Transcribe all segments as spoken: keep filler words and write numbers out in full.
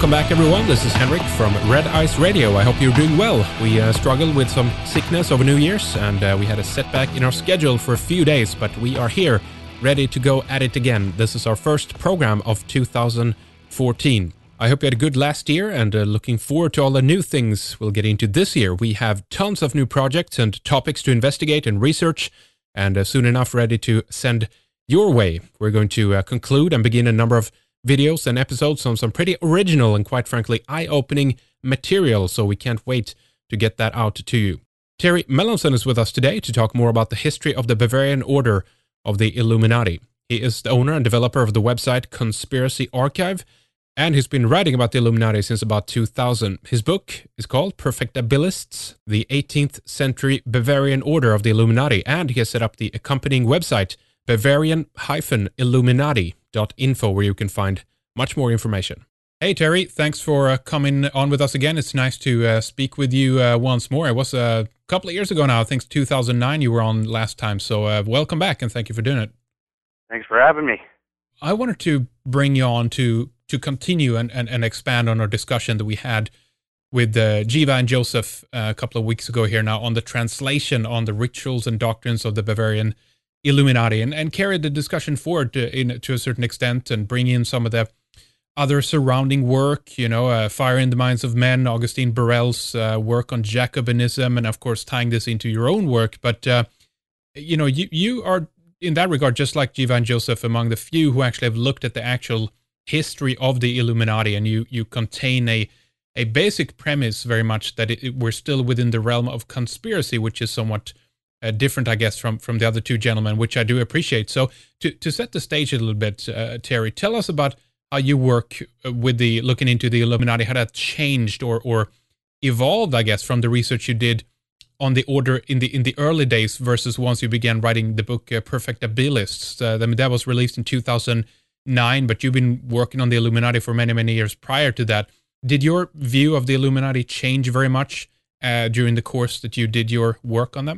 Welcome back, everyone. This is Henrik from Red Ice Radio. I hope you're doing well. We uh, struggled with some sickness over New Year's, and uh, we had a setback in our schedule for a few days, but we are here, ready to go at it again. This is our first program of two thousand fourteen. I hope you had a good last year, and uh, looking forward to all the new things we'll get into this year. We have tons of new projects and topics to investigate and research, and uh, soon enough ready to send your way. We're going to uh, conclude and begin a number of videos and episodes on some pretty original and quite frankly eye-opening material, so we can't wait to get that out to you. Terry Melanson is with us today to talk more about the history of the Bavarian Order of the Illuminati. He is the owner and developer of the website Conspiracy Archive, and he's been writing about the Illuminati since about two thousand. His book is called Perfectabilists, the eighteenth century Bavarian Order of the Illuminati, and he has set up the accompanying website Bavarian Illuminati dot info, where you can find much more information. Hey Terry, thanks for uh, coming on with us again. It's nice to uh, speak with you uh, once more. It was a couple of years ago now. I think two thousand nine you were on last time, so uh, welcome back and thank you for doing it. Thanks for having me. I wanted to bring you on to to continue and, and, and expand on our discussion that we had with uh, Jiva and Joseph uh, a couple of weeks ago here now on the translation on the rituals and doctrines of the Bavarian Illuminati, and, and carry the discussion forward to, in, to a certain extent, and bring in some of the other surrounding work, you know, uh, Fire in the Minds of Men, Augustine Birrell's uh, work on Jacobinism, and of course tying this into your own work. But, uh, you know, you, you are, in that regard, just like Jiva and Joseph, among the few who actually have looked at the actual history of the Illuminati, and you, you contain a, a basic premise very much that it, it, we're still within the realm of conspiracy, which is somewhat Uh, different, I guess, from, from the other two gentlemen, which I do appreciate. So to, to set the stage a little bit, uh, Terry, tell us about how you work with the looking into the Illuminati, how that changed or or evolved, I guess, from the research you did on the order in the in the early days versus once you began writing the book uh, Perfectabilists. Uh, I mean, that was released in two thousand nine, but you've been working on the Illuminati for many, many years prior to that. Did your view of the Illuminati change very much uh, during the course that you did your work on them?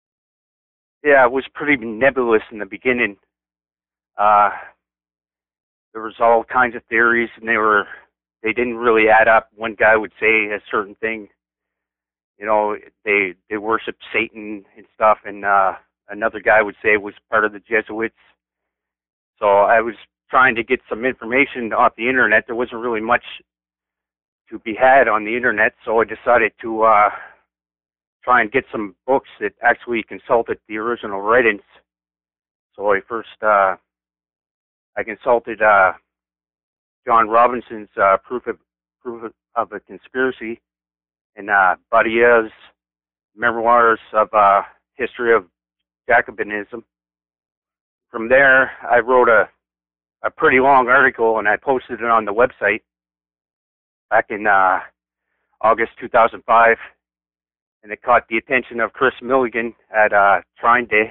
Yeah, it was pretty nebulous in the beginning. Uh, there was all kinds of theories, and they were they didn't really add up. One guy would say a certain thing, you know, they they worship Satan and stuff, and uh, another guy would say it was part of the Jesuits. So I was trying to get some information off the internet. There wasn't really much to be had on the internet, so I decided to Uh, try and get some books that actually consulted the original writings. So I first, uh, I consulted uh, John Robinson's uh, Proof of Proof of a Conspiracy, and uh, Badier's Memoirs of uh, History of Jacobinism. From there, I wrote a, a pretty long article, and I posted it on the website back in uh, August two thousand five. And it caught the attention of Chris Milligan at uh, Trine Day,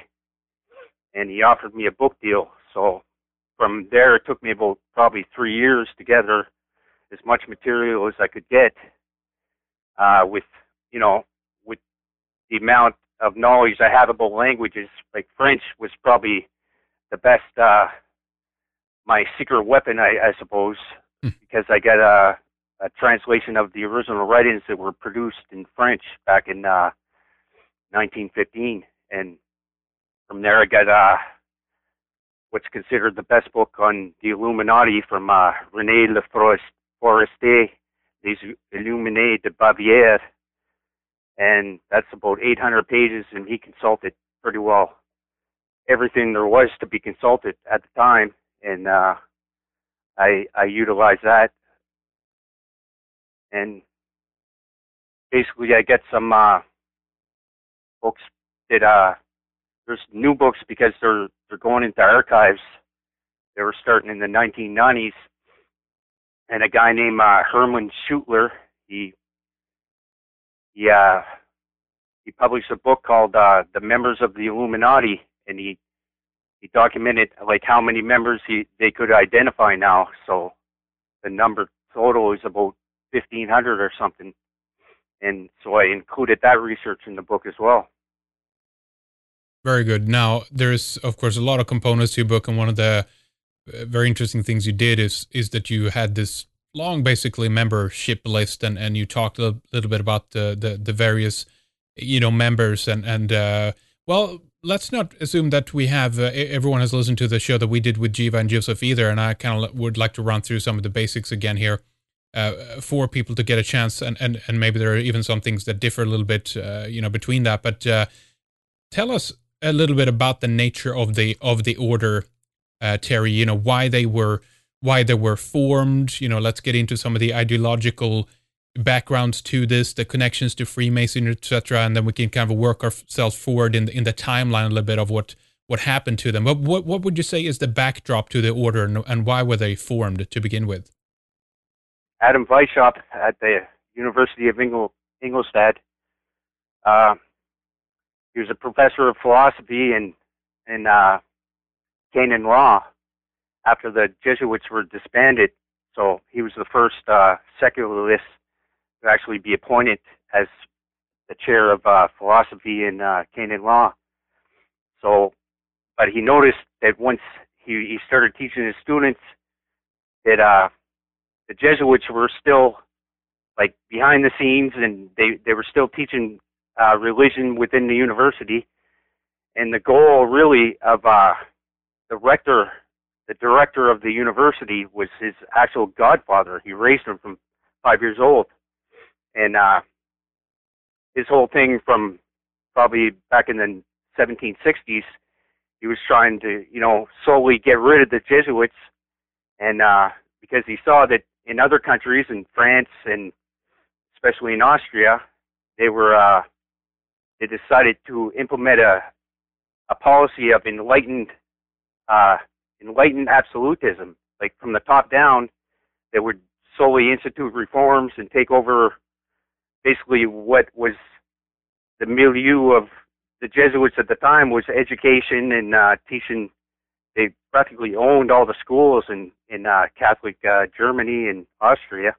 and he offered me a book deal. So from there, it took me about probably three years to gather as much material as I could get. Uh, with you know, with the amount of knowledge I have about languages, like French was probably the best, uh, my secret weapon, I, I suppose, mm. because I got a. a translation of the original writings that were produced in French back in uh, nineteen fifteen. And from there I got uh, what's considered the best book on the Illuminati from uh, René Le Forestier, Les Illuminés de Bavière. And that's about eight hundred pages, and he consulted pretty well everything there was to be consulted at the time. And uh, I, I utilized that. And basically, I get some uh, books that uh, there's new books because they're they're going into archives. They were starting in the nineteen nineties, and a guy named uh, Herman Schutler, he he uh, he published a book called uh, "The Members of the Illuminati," and he he documented like how many members he they could identify now. So the number total is about fifteen hundred or something, and so I included that research in the book as well. Very good. Now, there's, of course, a lot of components to your book, and one of the very interesting things you did is is that you had this long, basically, membership list, and, and you talked a little bit about the, the, the various, you know, members, and, and uh, well, let's not assume that we have, uh, everyone has listened to the show that we did with Jiva and Joseph either, and I kind of would like to run through some of the basics again here uh, for people to get a chance, and, and, and maybe there are even some things that differ a little bit, uh, you know, between that, but uh, tell us a little bit about the nature of the of the order, uh, Terry, you know, why they were why they were formed, you know, let's get into some of the ideological backgrounds to this, the connections to Freemasonry, et cetera, and then we can kind of work ourselves forward in the, in the timeline a little bit of what, what happened to them. But what what would you say is the backdrop to the order, and, and why were they formed to begin with? Adam Weishaupt at the University of Ingol- Ingolstadt, uh, he was a professor of philosophy in, in uh, canon law after the Jesuits were disbanded. So he was the first uh, secularist to actually be appointed as the chair of uh, philosophy in uh, canon law. So, but he noticed that once he, he started teaching his students that uh, the Jesuits were still like behind the scenes, and they, they were still teaching uh, religion within the university. And the goal really of uh, the rector, the director of the university, was his actual godfather. He raised him from five years old. And uh, his whole thing from probably back in the seventeen sixties, he was trying to, you know, slowly get rid of the Jesuits. And uh, because he saw that in other countries, in France and especially in Austria, they were, uh, they decided to implement a, a policy of enlightened, uh, enlightened absolutism. Like from the top down, they would slowly institute reforms and take over basically what was the milieu of the Jesuits at the time was education and uh, teaching. They practically owned all the schools in, in uh, Catholic uh, Germany and Austria.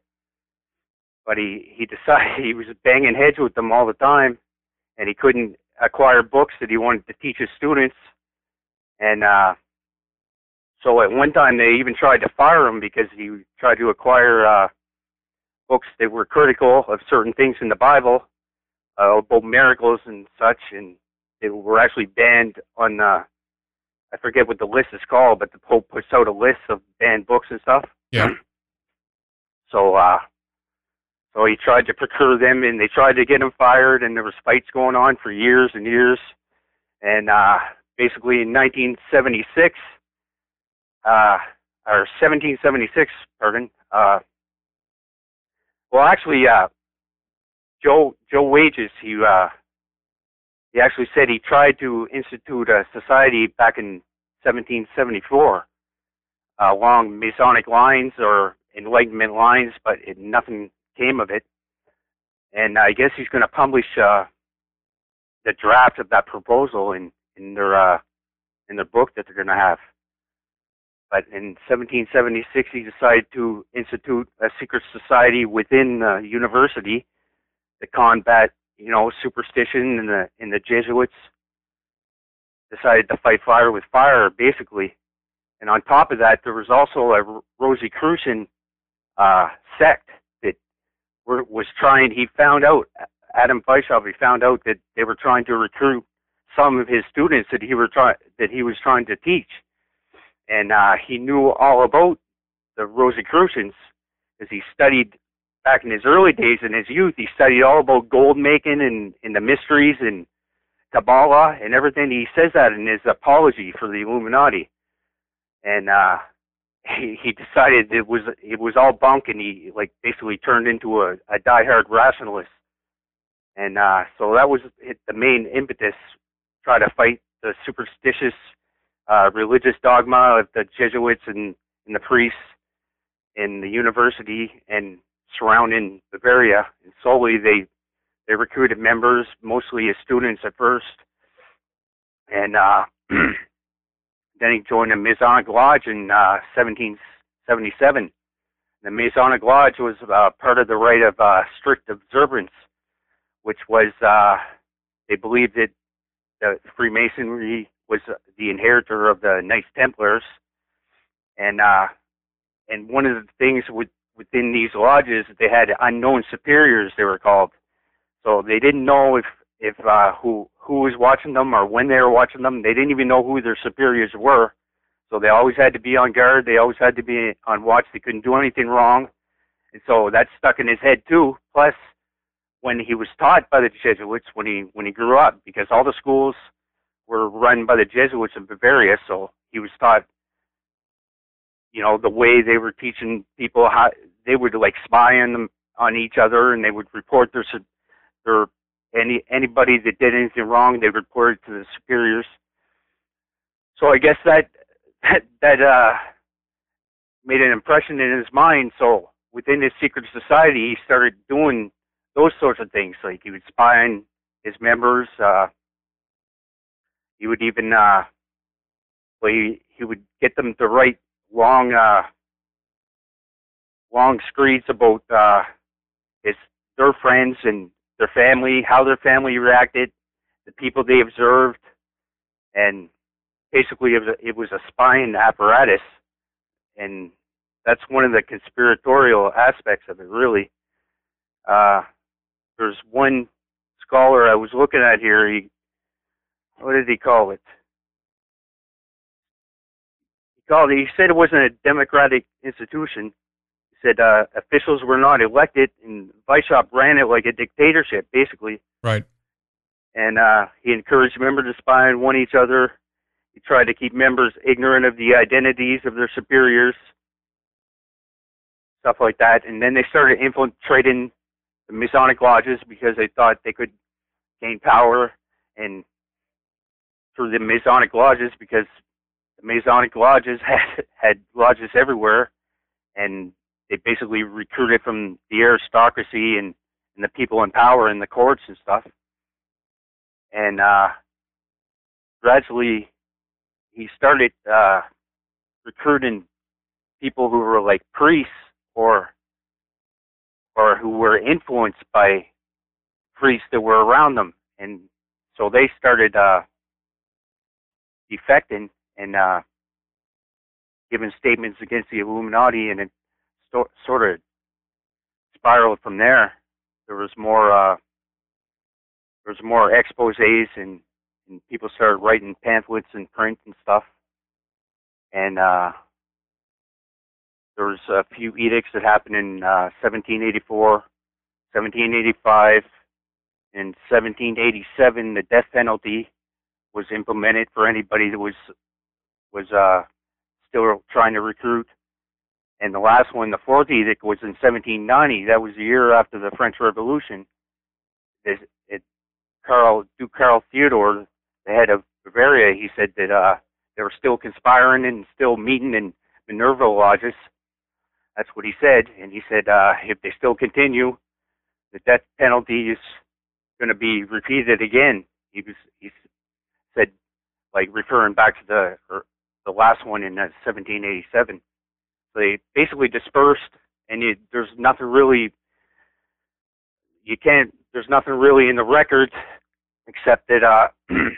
But he, he decided he was banging heads with them all the time, and he couldn't acquire books that he wanted to teach his students. And uh, so at one time they even tried to fire him because he tried to acquire uh, books that were critical of certain things in the Bible, uh, about miracles and such, and they were actually banned on, uh, I forget what the list is called, but the Pope puts out a list of banned books and stuff. Yeah. So, uh, so he tried to procure them, and they tried to get him fired, and there was fights going on for years and years. And uh, basically in nineteen seventy-six, uh, or seventeen seventy-six, pardon, uh, well, actually, uh, Joe Joe Wages, he uh, he actually said he tried to institute a society back in seventeen seventy-four uh, along Masonic lines or Enlightenment lines, but it, nothing came of it. And I guess he's going to publish uh, the draft of that proposal in in their uh, in their book that they're going to have. But in seventeen seventy-six, he decided to institute a secret society within the university to combat, you know, superstition, and the and the Jesuits decided to fight fire with fire, basically. And on top of that, there was also a Rosicrucian uh, sect that were, was trying. He found out, Adam Weishaupt, he found out that they were trying to recruit some of his students that he were trying that he was trying to teach. And uh, he knew all about the Rosicrucians because he studied back in his early days, in his youth. He studied all about gold making and, and the mysteries and Kabbalah and everything. He says that in his apology for the Illuminati. And uh, he, he decided it was it was all bunk, and he like basically turned into a, a diehard rationalist. And uh, so that was the main impetus, try to fight the superstitious Uh, religious dogma of the Jesuits and, and the priests in the university and surrounding Bavaria. And slowly they they recruited members, mostly as students at first. And uh, then he joined the Masonic Lodge in uh, seventeen seventy-seven. The Masonic Lodge was uh, part of the rite of uh, strict observance, which was, uh, they believed that the Freemasonry was the inheritor of the Knights Templars, and uh, and one of the things with within these lodges, they had unknown superiors, they were called. So they didn't know if if uh, who who was watching them or when they were watching them. They didn't even know who their superiors were. So they always had to be on guard. They always had to be on watch. They couldn't do anything wrong. And so that stuck in his head too. Plus, when he was taught by the Jesuits, when he when he grew up, because all the schools were run by the Jesuits in Bavaria, so he was taught, you know, the way they were teaching people how they would like spy on them on each other, and they would report their their any anybody that did anything wrong, they reported to the superiors. So I guess that that that uh, made an impression in his mind. So within his secret society, he started doing those sorts of things. Like he would spy on his members. Uh, he would even uh, well, he, he would get them to write long uh, long screeds about uh, his their friends and their family, how their family reacted, the people they observed, and basically it was a, it was a spying apparatus, and that's one of the conspiratorial aspects of it, really. Uh, there's one scholar I was looking at here. He, what did he call it? He called it. He said it wasn't a democratic institution. He said uh, officials were not elected, and Weishaupt ran it like a dictatorship, basically. Right. And uh, he encouraged members to spy on one each other. He tried to keep members ignorant of the identities of their superiors, stuff like that. And then they started infiltrating the Masonic lodges because they thought they could gain power and through the Masonic lodges, because the Masonic lodges had had lodges everywhere, and they basically recruited from the aristocracy and, and the people in power in the courts and stuff. And uh, gradually, he started uh, recruiting people who were like priests or or who were influenced by priests that were around them, and so they started uh, defecting and uh, giving statements against the Illuminati, and it sto- sort of spiraled from there. There was more uh, there was more exposés, and, and people started writing pamphlets and print and stuff, and uh, there was a few edicts that happened in uh, seventeen eighty-four, seventeen eighty-five, and seventeen eighty-seven. The death penalty was implemented for anybody that was was uh, still trying to recruit. And the last one, the fourth edict, was in seventeen ninety. That was the year after the French Revolution. It, it, Karl, Duke Karl Theodore, the head of Bavaria, he said that uh, they were still conspiring and still meeting in Minerva lodges. That's what he said. And he said uh, if they still continue, the death penalty is going to be repeated again. He was he said, like referring back to the or the last one in uh, seventeen eighty-seven. So they basically dispersed, and you, there's nothing really. You can't. There's nothing really in the record except that uh,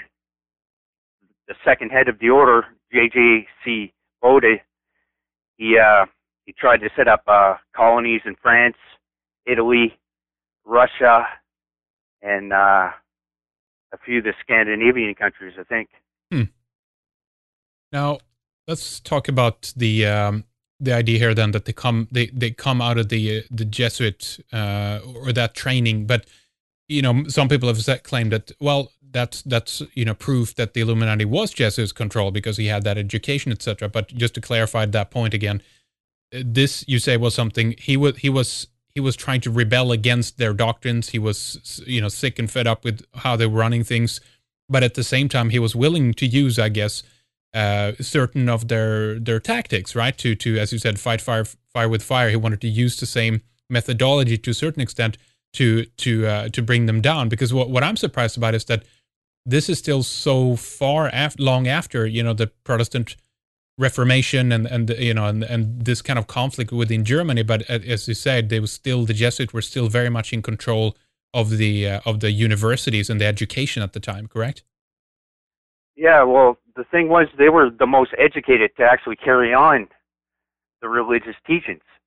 the second head of the order, J J C Bode, he uh, he tried to set up uh, colonies in France, Italy, Russia, and uh, a few of the Scandinavian countries, I think. Hmm. Now let's talk about the um, the idea here then that they come they, they come out of the uh, the Jesuit uh, or that training, but you know some people have said, claimed that well that's that's you know proof that the Illuminati was Jesuit control because he had that education, et cetera. But just to clarify that point again, this you say was something he was he was he was trying to rebel against their doctrines. He was you know sick and fed up with how they were running things, but at the same time he was willing to use, I guess, uh, certain of their their tactics, right? To to as you said, fight fire fire with fire. He wanted to use the same methodology to a certain extent to to uh, to bring them down. Because what what I'm surprised about is that this is still so far after, long after you know the Protestant Reformation and and you know and, and this kind of conflict within Germany. But as you said, they were still the Jesuits were still very much in control of the uh, of the universities and the education at the time. Correct? Yeah. Well, the thing was, they were the most educated to actually carry on the religious teachings.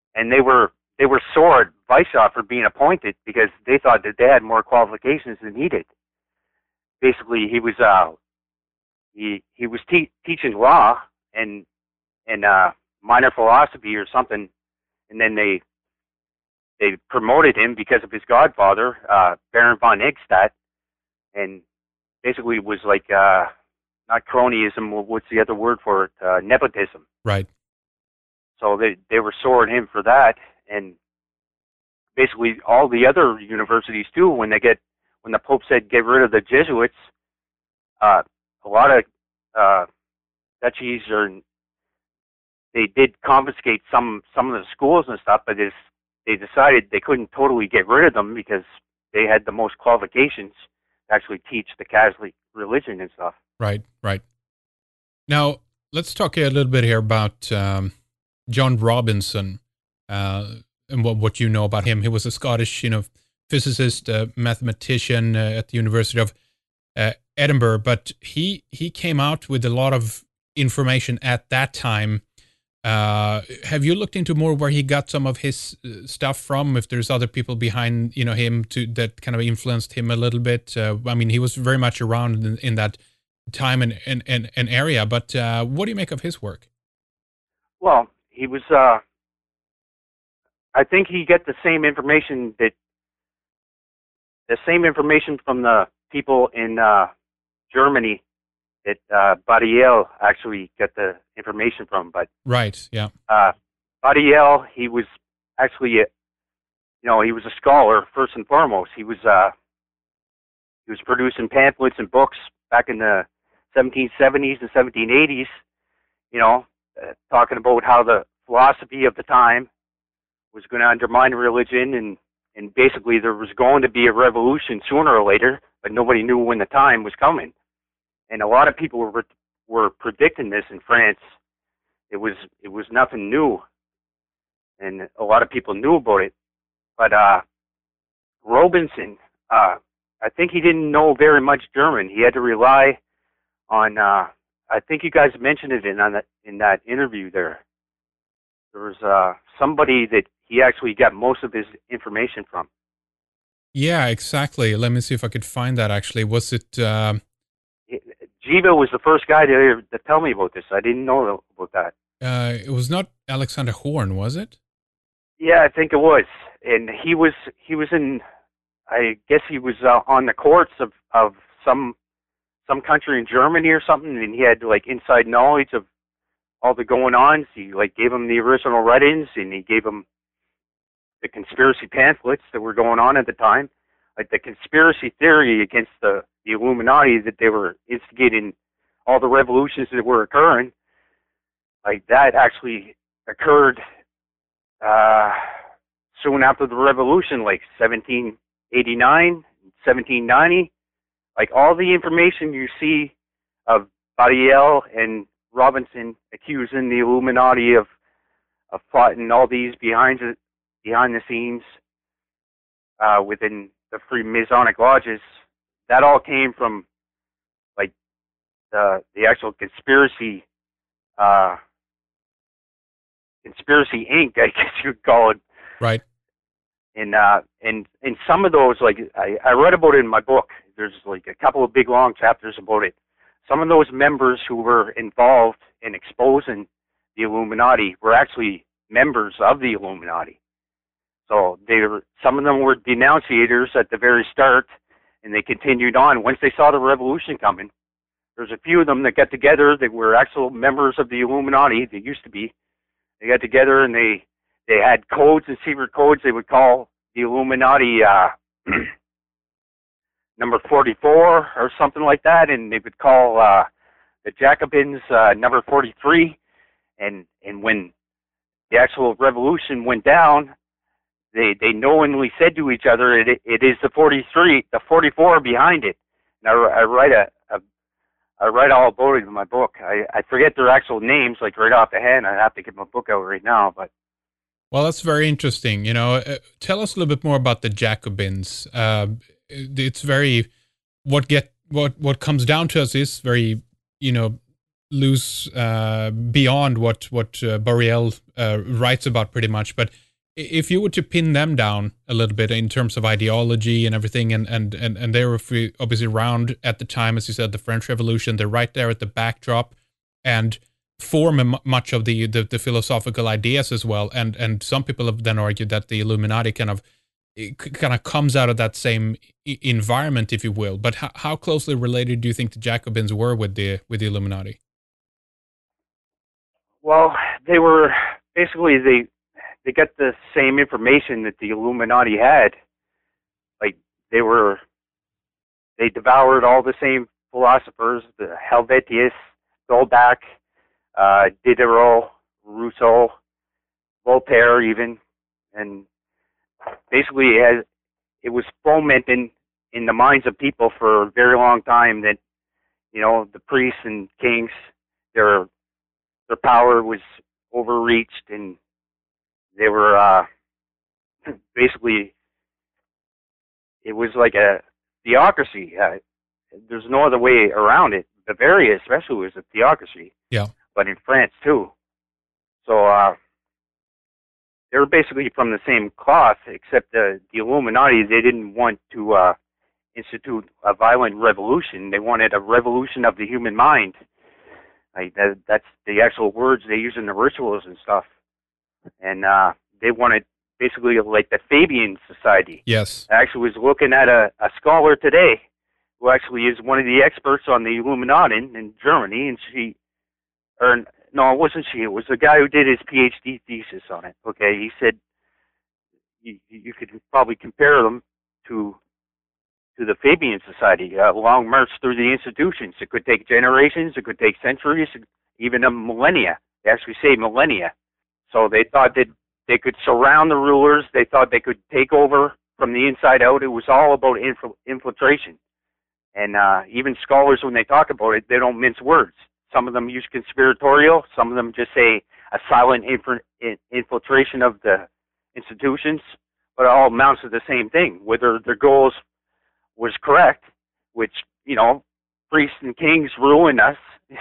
and they were they were sore at Weishaupt for being appointed because they thought that they had more qualifications than he did. Basically, he was uh he he was te- teaching law and and uh, minor philosophy or something, and then they they promoted him because of his godfather, uh, Baron von Egstadt, and basically it was like uh, not cronyism. What's the other word for it? Uh, nepotism. Right. So they they were sore at him for that, and basically all the other universities too. When they get when the Pope said get rid of the Jesuits, uh, a lot of uh, duchies or they did confiscate some some of the schools and stuff, but it's, they decided they couldn't totally get rid of them because they had the most qualifications to actually teach the Catholic religion and stuff. Right, right. Now, let's talk a little bit here about um, John Robinson uh, and what, what you know about him. He was a Scottish, you know, physicist, uh, mathematician uh, at the University of uh, Edinburgh, but he he came out with a lot of information at that time. Uh, have you looked into more where he got some of his uh, stuff from? If there's other people behind, you know, him to that kind of influenced him a little bit. Uh, I mean, he was very much around in, in that time and and, and, and area. But uh, what do you make of his work? Well, he was. Uh, I think he got the same information that the same information from the people in uh, Germany that uh, Badiel actually got the information from. But right, yeah. Uh, Badiel, he was actually, a, you know, he was a scholar first and foremost. He was uh, he was producing pamphlets and books back in the seventeen seventies and seventeen eighties. You know, uh, talking about how the philosophy of the time was going to undermine religion, and and basically there was going to be a revolution sooner or later, but nobody knew when the time was coming. And a lot of people were were predicting this in France. It was it was nothing new, and a lot of people knew about it. But uh, Robinson, uh, I think he didn't know very much German. He had to rely on. Uh, I think you guys mentioned it in on that in that interview there. There was uh, somebody that he actually got most of his information from. Yeah, exactly. Let me see if I could find that. Actually, was it? Uh... Jiva was the first guy to, to tell me about this. I didn't know about that. Uh, it was not Alexander Horn, was it? Yeah, I think it was. And he was he was in, I guess he was uh, on the courts of, of some some country in Germany or something, and he had like inside knowledge of all the going-ons. He like gave him the original writings, and he gave him the conspiracy pamphlets that were going on at the time, like the conspiracy theory against the the Illuminati, that they were instigating all the revolutions that were occurring. Like that actually occurred uh, soon after the revolution, like seventeen eighty-nine, seventeen ninety. Like all the information you see of Badiel and Robinson accusing the Illuminati of of plotting all these behind the, behind the scenes uh, within the Freemasonic lodges, that all came from like the the actual conspiracy, uh, conspiracy Incorporated, I guess you'd call it. Right. And uh, and and some of those, like I, I read about it in my book. There's like a couple of big long chapters about it. Some of those members who were involved in exposing the Illuminati were actually members of the Illuminati. So they were, some of them were denunciators at the very start, and they continued on. Once they saw the revolution coming, there's a few of them that got together that were actual members of the Illuminati. They used to be. They got together and they they had codes and secret codes they would call the Illuminati uh, number forty-four or something like that, and they would call uh, the Jacobins uh, number forty-three. And and when the actual revolution went down, they they knowingly said to each other, it it is the forty-three, the forty-four behind it. And I, I write a, a I write all about it in my book. I, I forget their actual names, like right off the hand. I have to get my book out right now, but. Well, that's very interesting. You know, uh, tell us a little bit more about the Jacobins. Uh, it's very what get what what comes down to us is very, you know, lose uh, beyond what what uh, Boreal uh, writes about pretty much. But if you were to pin them down a little bit in terms of ideology and everything, and and and, and they were free, obviously around at the time, as you said, the French Revolution, they're right there at the backdrop and form m- much of the, the the philosophical ideas as well. And and some people have then argued that the Illuminati kind of kind of comes out of that same I- environment, if you will. But how, how closely related do you think the Jacobins were with the with the Illuminati? Well, they were basically they they got the same information that the Illuminati had. Like they were, they devoured all the same philosophers: the Helvetius, Dolbach, uh, Diderot, Rousseau, Voltaire, even, and basically it, has, it was fomenting in the minds of people for a very long time that, you know, the priests and kings, their their power was overreached, and they were uh, basically, it was like a theocracy. Uh, there's no other way around it. Bavaria especially was a theocracy. Yeah. But in France too. So uh, they were basically from the same cloth, except the, the Illuminati, they didn't want to uh, institute a violent revolution. They wanted a revolution of the human mind. Like that, that's the actual words they use in the rituals and stuff. And uh, they wanted basically like the Fabian Society. Yes. I actually was looking at a, a scholar today who actually is one of the experts on the Illuminati in, in Germany, and she, or no, it wasn't she, it was the guy who did his PhD thesis on it. Okay, he said you, you could probably compare them to to the Fabian Society, a long march through the institutions. It could take generations, it could take centuries, even a millennia. They actually say millennia. So they thought that they could surround the rulers. They thought they could take over from the inside out. It was all about infl- infiltration. And uh, even scholars, when they talk about it, they don't mince words. Some of them use conspiratorial. Some of them just say a silent inf- infiltration of the institutions. But it all amounts to the same thing. Whether their goals was correct, which, you know, priests and kings ruin us.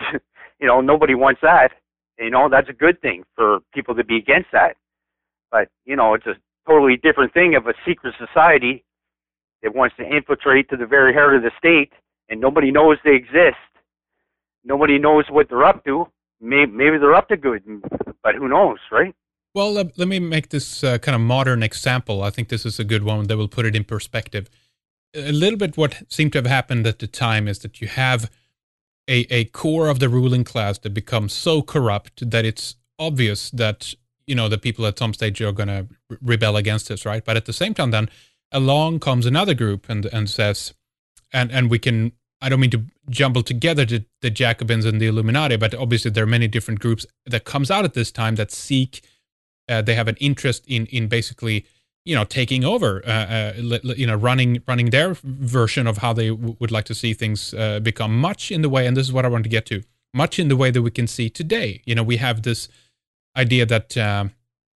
You know, nobody wants that. You know, that's a good thing for people to be against that. But, you know, it's a totally different thing of a secret society that wants to infiltrate to the very heart of the state, and nobody knows they exist. Nobody knows what they're up to. Maybe, maybe they're up to good, but who knows, right? Well, uh, let me make this uh, kind of modern example. I think this is a good one that will put it in perspective. A little bit what seemed to have happened at the time is that you have a, a core of the ruling class that becomes so corrupt that it's obvious that, you know, the people at some stage are going to rebel against this, right? But at the same time, then along comes another group and and says, and and we can, I don't mean to jumble together the, the Jacobins and the Illuminati, but obviously there are many different groups that comes out at this time that seek, uh, they have an interest in in basically, you know, taking over, uh, uh, you know, running running their version of how they w- would like to see things uh, become, much in the way, and this is what I want to get to, much in the way that we can see today. You know, we have this idea that, um,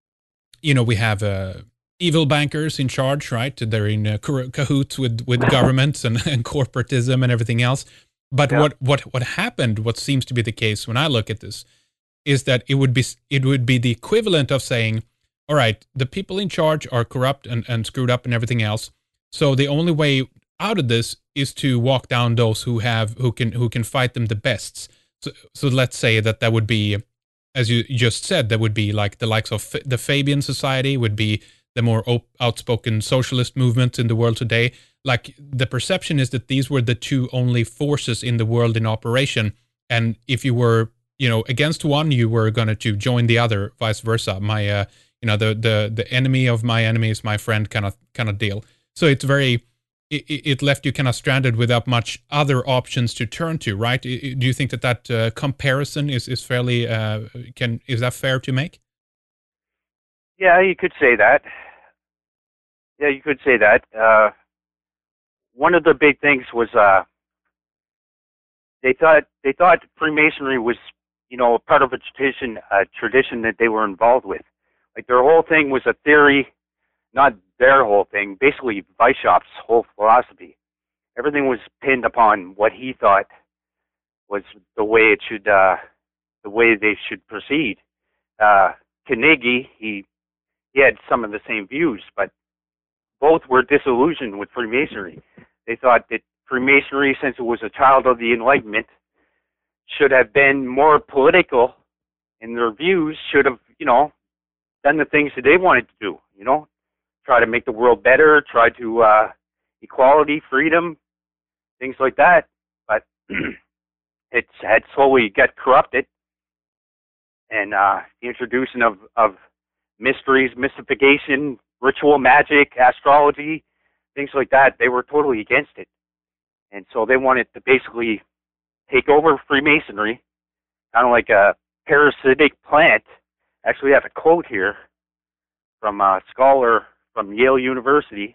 you know, we have uh, evil bankers in charge, right? They're in uh, cahoots with, with governments and, and corporatism and everything else. But yeah. what, what, what happened, what seems to be the case when I look at this, is that it would be it would be the equivalent of saying, all right, the people in charge are corrupt and, and screwed up and everything else. So the only way out of this is to walk down those who have who can who can fight them the best. So so let's say that that would be, as you just said, that would be like the likes of the Fabian Society, would be the more op- outspoken socialist movements in the world today. Like the perception is that these were the two only forces in the world in operation, and if you were, you know, against one, you were going to join the other, vice versa. My uh, you know, the the the enemy of my enemy is my friend kind of kind of deal. So it's very, it, it left you kind of stranded without much other options to turn to, right? Do you think that that uh, comparison is is fairly uh, can is that fair to make? Yeah, you could say that. Yeah, you could say that. Uh, one of the big things was uh, they thought they thought Freemasonry was, you know, part of a tradition, a tradition that they were involved with. Like their whole thing was a theory, not their whole thing. Basically, Weishaupt's whole philosophy. Everything was pinned upon what he thought was the way it should, uh, the way they should proceed. Uh, Carnegie, he he had some of the same views, but both were disillusioned with Freemasonry. They thought that Freemasonry, since it was a child of the Enlightenment, should have been more political in their views, should have, you know, done the things that they wanted to do, you know, try to make the world better, try to, uh, equality, freedom, things like that. But it's had slowly got corrupted, and uh, the introduction of, of mysteries, mystification, ritual magic, astrology, things like that, they were totally against it. And so they wanted to basically take over Freemasonry, kind of like a parasitic plant. Actually, I have a quote here from a scholar from Yale University,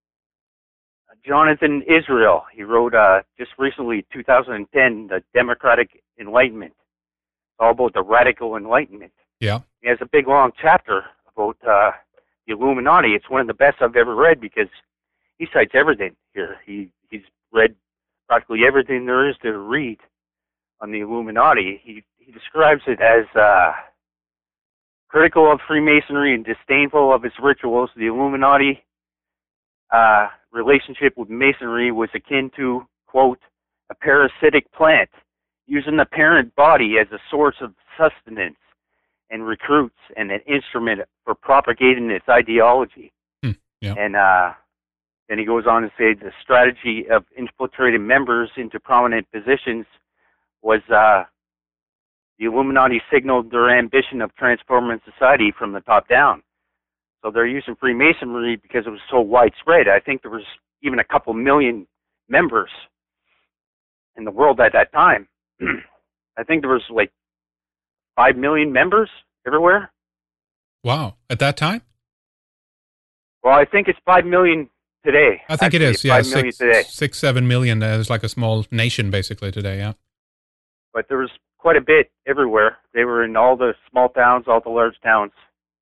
Jonathan Israel. He wrote uh, just recently, two thousand ten, The Democratic Enlightenment. It's all about the radical enlightenment. Yeah. He has a big, long chapter about uh, the Illuminati. It's one of the best I've ever read because he cites everything here. He He's read practically everything there is to read on the Illuminati. He, he describes it as uh, critical of Freemasonry and disdainful of its rituals. The Illuminati uh, relationship with Masonry was akin to, quote, a parasitic plant, using the parent body as a source of sustenance and recruits and an instrument for propagating its ideology. Hmm, yeah. And uh, then he goes on to say the strategy of infiltrating members into prominent positions was uh, the Illuminati signaled their ambition of transforming society from the top down. So they're using Freemasonry because it was so widespread. I think there was even a couple million members in the world at that time. I think there was like five million members everywhere. Wow, at that time? Well, I think it's five million today. I think Actually, it is, yeah, five million six, today. six, seven million. Uh, it's like a small nation basically today, yeah. But there was quite a bit everywhere. They were in all the small towns, all the large towns.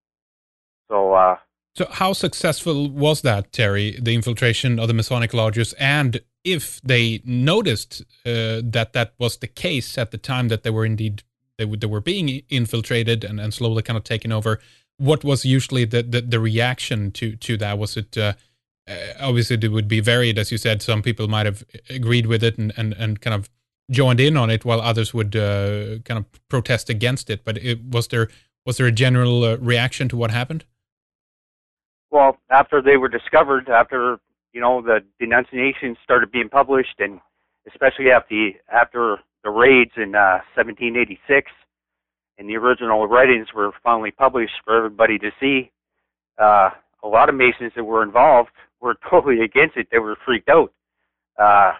So, uh, so how successful was that, Terry, the infiltration of the Masonic lodges? And if they noticed uh, that that was the case at the time, that they were indeed they, they were being infiltrated and, and slowly kind of taken over, what was usually the, the, the reaction to, to that? Was it, uh, uh, obviously it would be varied, as you said, some people might have agreed with it and, and, and kind of joined in on it, while others would uh, kind of protest against it. But it, was there was there a general uh, reaction to what happened? Well, after they were discovered, after, you know, the denunciations started being published, and especially after the, after the raids in uh, seventeen eighty-six, and the original writings were finally published for everybody to see, uh, a lot of Masons that were involved were totally against it. They were freaked out. Uh,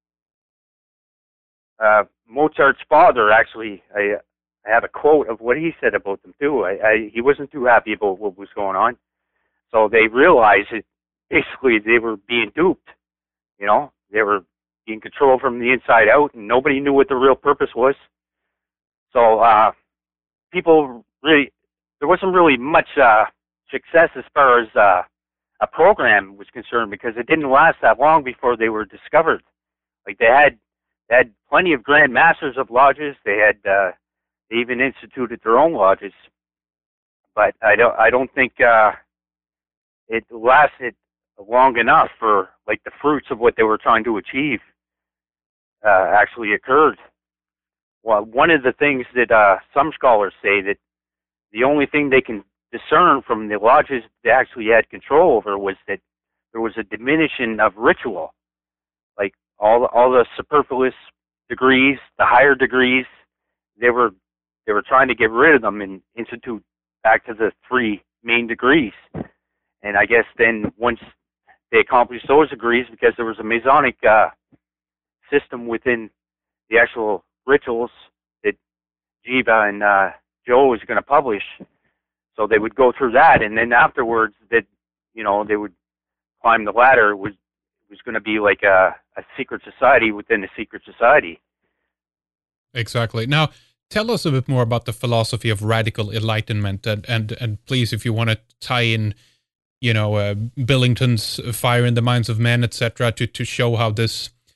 uh, Mozart's father, actually, I, I have a quote of what he said about them, too. I, I, he wasn't too happy about what was going on. So they realized that basically they were being duped. You know, they were being controlled from the inside out, and nobody knew what the real purpose was. So uh, people really, there wasn't really much uh, success as far as uh, a program was concerned, because it didn't last that long before they were discovered. Like they had, they had plenty of Grand Masters of lodges. They had, uh, they even instituted their own lodges. But I don't, I don't think. Uh, It lasted long enough for like the fruits of what they were trying to achieve uh, actually occurred. Well, one of the things that uh, some scholars say, that the only thing they can discern from the lodges they actually had control over was that there was a diminishing of ritual, like all the, all the superfluous degrees, the higher degrees. They were they were trying to get rid of them and institute back to the three main degrees. And I guess then once they accomplished those degrees, because there was a Masonic uh, system within the actual rituals that Jiva and uh, Joe was going to publish, so they would go through that, and then afterwards, that you know they would climb the ladder. It was it was going to be like a, a secret society within a secret society. Exactly. Now, tell us a bit more about the philosophy of radical enlightenment, and and, and please, if you want to tie in, you know, uh, Billington's Fire in the Minds of Men, et cetera, to, to show how this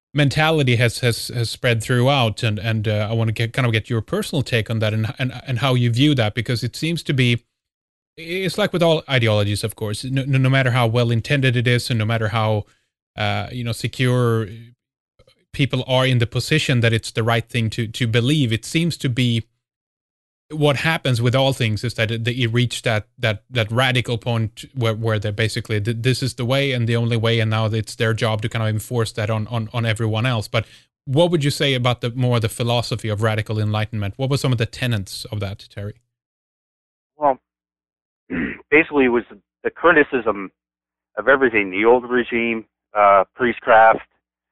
mentality has has has spread throughout, and and uh, I want to get kind of get your personal take on that, and and and how you view that, because it seems to be, it's like with all ideologies, of course, no, no matter how well intended it is, and no matter how uh, you know secure people are in the position that it's the right thing to to believe, it seems to be what happens with all things is that it, that you reach that that that radical point where where they're basically, this is the way and the only way, and now it's their job to kind of enforce that on on on everyone else. But what would you say about the more the philosophy of radical enlightenment? What were some of the tenets of that, Terry? Well, basically, it was the criticism of everything: the old regime, uh, priestcraft,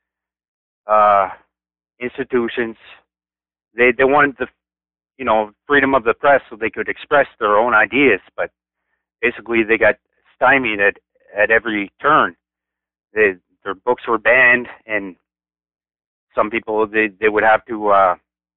uh, institutions. They they wanted the you know, freedom of the press so they could express their own ideas, but basically they got stymied at, at every turn. They, their books were banned, and some people, they, they would have to, uh,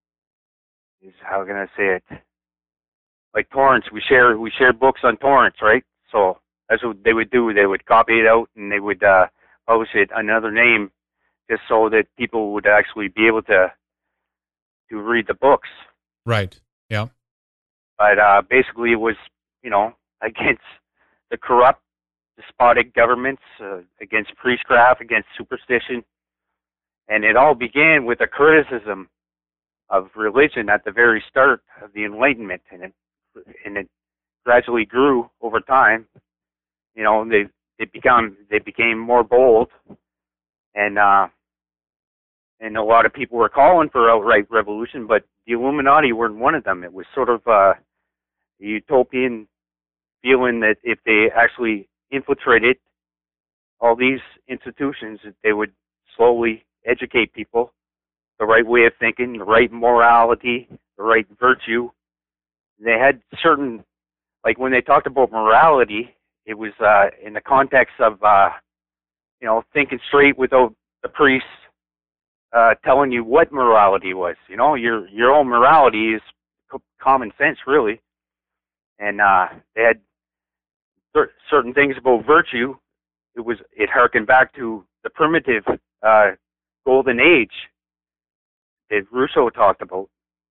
how can I say it? Like torrents, we share, we shared books on torrents, right? So that's what they would do. They would copy it out, and they would uh, publish it another name, just so that people would actually be able to to read the books. Right. Yeah. But uh, basically, it was, you know, against the corrupt, despotic governments, uh, against priestcraft, against superstition, and it all began with a criticism of religion at the very start of the Enlightenment, and it and it gradually grew over time. You know, they they become they became more bold, and uh, and a lot of people were calling for outright revolution, but the Illuminati weren't one of them. It was sort of uh, a utopian feeling that if they actually infiltrated all these institutions, that they would slowly educate people the right way of thinking, the right morality, the right virtue. They had certain, like when they talked about morality, it was uh, in the context of, uh, you know, thinking straight without the priests Uh, telling you what morality was. You know, your your own morality is co- common sense, really. And uh, they had cer- certain things about virtue. It was it harkened back to the primitive uh, golden age that Rousseau talked about.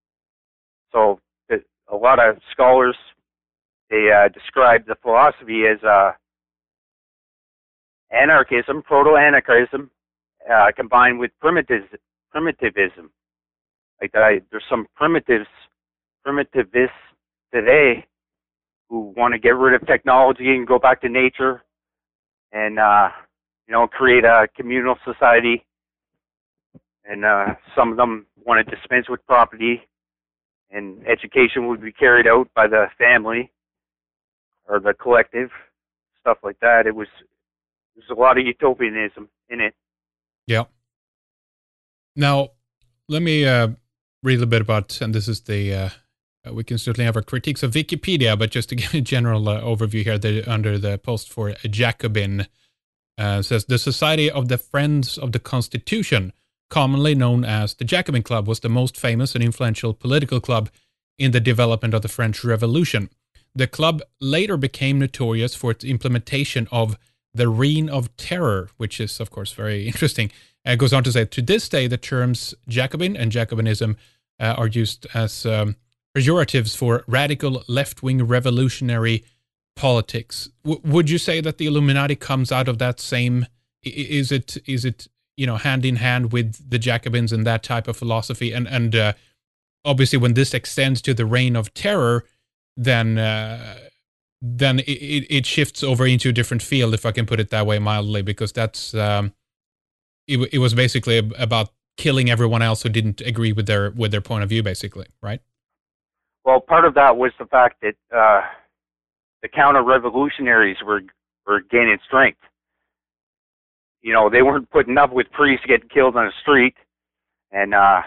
So the, a lot of scholars, they uh, describe the philosophy as uh, anarchism, proto-anarchism, Uh, combined with primitives, primitivism. Like I, there's some primitives, primitivists today who want to get rid of technology and go back to nature, and uh, you know, create a communal society. And uh, some of them want to dispense with property, and education would be carried out by the family or the collective, stuff like that. It was there's a lot of utopianism in it. Yeah. Now, let me uh, read a bit about, and this is the, uh, we can certainly have our critiques of Wikipedia, but just to give a general uh, overview here, the, under the post for Jacobin, uh, says, the Society of the Friends of the Constitution, commonly known as the Jacobin Club, was the most famous and influential political club in the development of the French Revolution. The club later became notorious for its implementation of the Reign of Terror, which is, of course, very interesting. Uh, goes on to say, to this day, the terms Jacobin and Jacobinism uh, are used as um, pejoratives for radical left-wing revolutionary politics. W- would you say that the Illuminati comes out of that same? Is it is it you know hand in hand with the Jacobins and that type of philosophy? And and uh, obviously, when this extends to the Reign of Terror, then. Uh, then it, it shifts over into a different field, if I can put it that way mildly, because that's um, it, it was basically about killing everyone else who didn't agree with their with their point of view, basically, right? Well, part of that was the fact that uh, the counter-revolutionaries were were gaining strength. You know, they weren't putting up with priests getting killed on the street, and uh,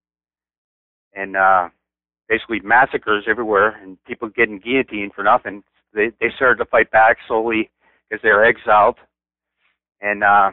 and uh, basically massacres everywhere, and people getting guillotined for nothing. They they started to fight back slowly because they were exiled, and uh,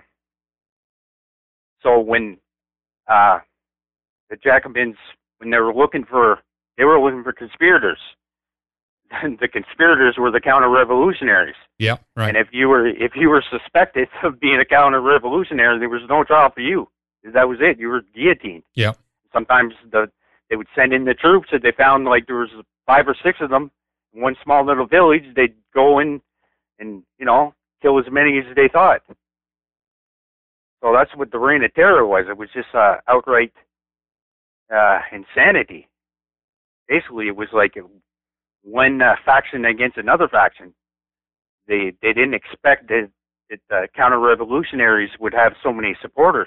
so when uh, the Jacobins, when they were looking for, they were looking for conspirators. The conspirators were the counter-revolutionaries. Yeah, right. And if you were if you were suspected of being a counter-revolutionary, there was no trial for you. That was it. You were guillotined. Yeah. Sometimes the they would send in the troops. If they found like there was five or six of them in one small little village, they'd go in and, you know, kill as many as they thought. So that's what the Reign of Terror was. It was just uh, outright uh, insanity. Basically, it was like one uh, faction against another faction. They they didn't expect that, that the counter-revolutionaries would have so many supporters.